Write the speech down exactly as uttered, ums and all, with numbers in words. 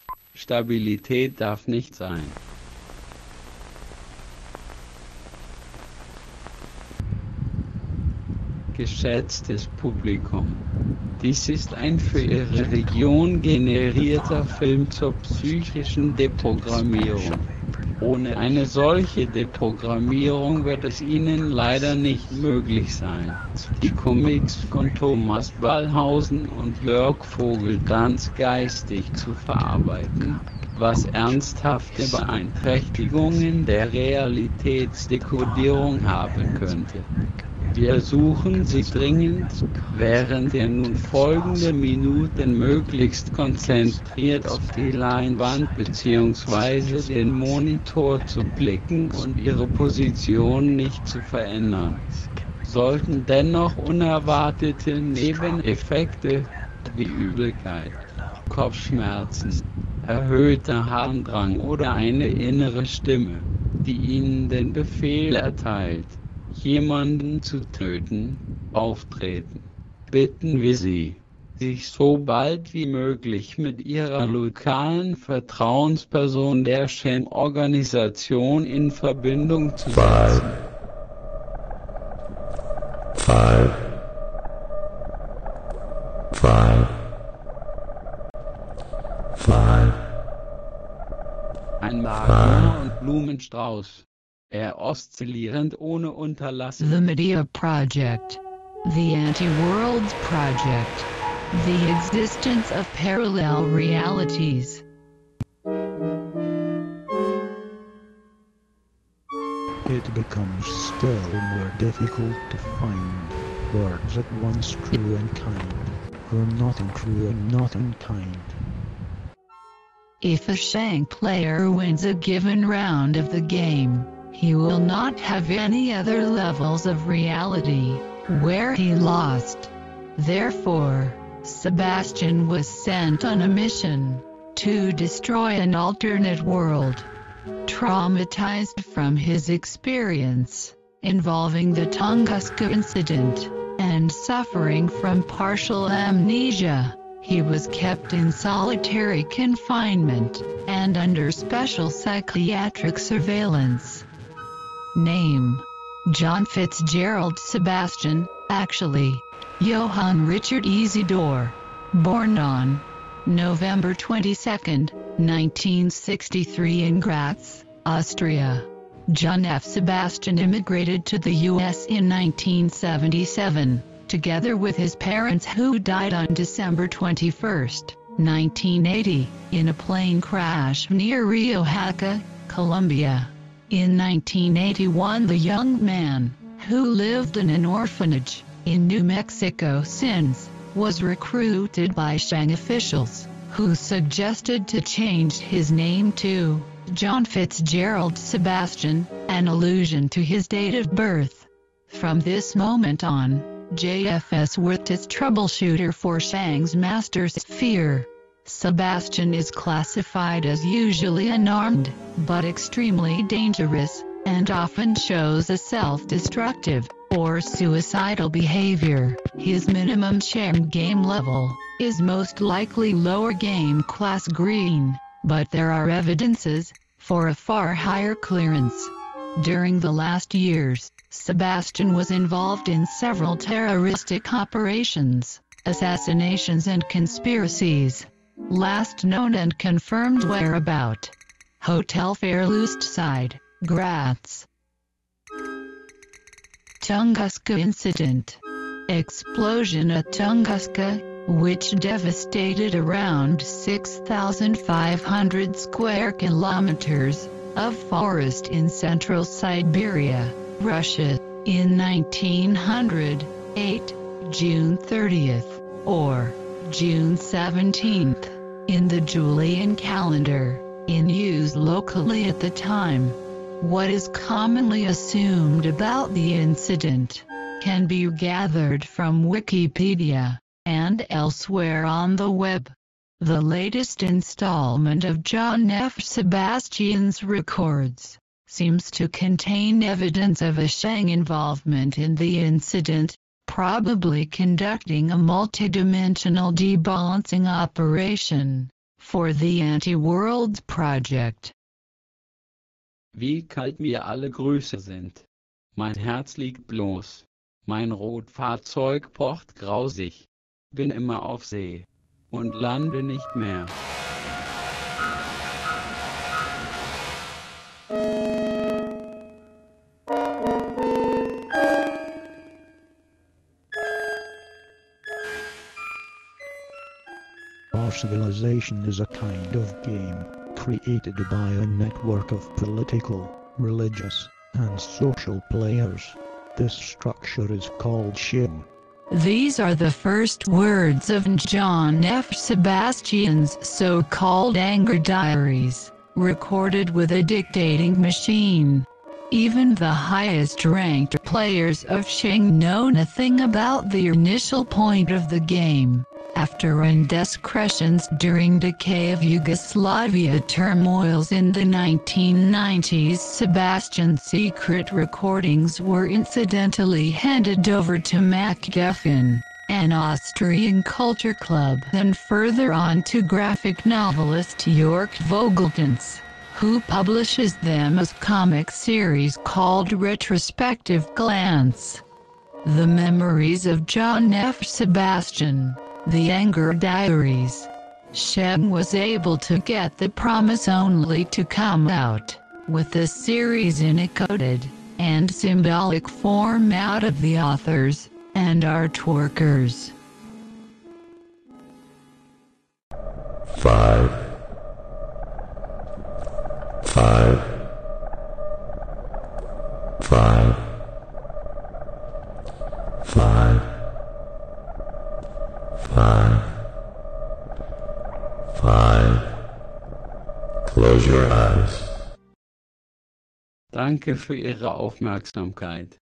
Stabilität darf nicht sein. Geschätztes Publikum, dies ist ein für Ihre Region generierter Film zur psychischen Deprogrammierung. Ohne eine solche Deprogrammierung wird es Ihnen leider nicht möglich sein, die Comics von Thomas Ballhausen und Jörg Vogeltanz geistig zu verarbeiten, was ernsthafte Beeinträchtigungen der Realitätsdekodierung haben könnte. Wir ersuchen Sie dringend, während der nun folgenden Minuten möglichst konzentriert auf die Leinwand bzw. den Monitor zu blicken und Ihre Position nicht zu verändern. Sollten dennoch unerwartete Nebeneffekte, wie Übelkeit, Kopfschmerzen, erhöhter Harndrang oder eine innere Stimme, die Ihnen den Befehl erteilt, jemanden zu töten, auftreten, bitten wir Sie, sich so bald wie möglich mit Ihrer lokalen Vertrauensperson der Sham-Organisation in Verbindung zu setzen. Five. Five. Five. Ein Magier und Blumenstrauß. Er oszillierend ohne Unterlassen. The Medea Project. The Anti-Worlds Project. The existence of parallel realities. It becomes still more difficult to find words at once true and kind, or not untrue and not unkind. If a Shang player wins a given round of the game, he will not have any other levels of reality where he lost. Therefore, Sebastian was sent on a mission to destroy an alternate world. Traumatized from his experience involving the Tunguska incident and suffering from partial amnesia, he was kept in solitary confinement and under special psychiatric surveillance. Name: John Fitzgerald Sebastian, actually, Johann Richard Isidor. Born on November twenty-second, nineteen sixty-three in Graz, Austria. John F. Sebastian immigrated to the U S in nineteen seventy-seven, together with his parents who died on December twenty-first, nineteen eighty, in a plane crash near Rio Jaca, Colombia. In nineteen eighty-one, the young man, who lived in an orphanage in New Mexico since, was recruited by Shang officials, who suggested to change his name to John Fitzgerald Sebastian, an allusion to his date of birth. From this moment on, J F S worked as troubleshooter for Shang's Master Sphere. Sebastian is classified as usually unarmed, but extremely dangerous, and often shows a self-destructive or suicidal behavior. His minimum Sham game level is most likely lower game class green, but there are evidences for a far higher clearance. During the last years, Sebastian was involved in several terroristic operations, assassinations and conspiracies. Last known and confirmed whereabout: Hotel Fairlustside, Graz. Tunguska incident. Explosion at Tunguska, which devastated around six thousand five hundred square kilometers of forest in central Siberia, Russia, in nineteen hundred eight, June thirtieth, or June seventeenth, in the Julian calendar, in use locally at the time. What is commonly assumed about the incident can be gathered from Wikipedia and elsewhere on the web. The latest installment of John F. Sebastian's records seems to contain evidence of a Shang involvement in the incident, probably conducting a multidimensional debalancing operation. for the Anti-Worlds Project. Wie kalt mir alle Grüße sind. Mein Herz liegt bloß. Mein Rotfahrzeug pocht grausig. Bin immer auf See. Und lande nicht mehr. Our civilization is a kind of game, created by a network of political, religious, and social players. This structure is called Shing. These are the first words of John F. Sebastian's so-called Anger Diaries, recorded with a dictating machine. Even the highest-ranked players of Shing know nothing about the initial point of the game. After indiscretions during decay of Yugoslavia turmoils in the nineteen nineties, Sebastian's secret recordings were incidentally handed over to MacGuffin, an Austrian culture club, and further on to graphic novelist Jörg Vogeltans, who publishes them as comic series called Retrospective Glance. The Memories of John F. Sebastian, The Anger Diaries. Shing was able to get the promise only to come out, with the series in a coded and symbolic form out of the authors and artworkers. Five. Five. Five. Five. Five. Five. Close your eyes. Danke für Ihre Aufmerksamkeit.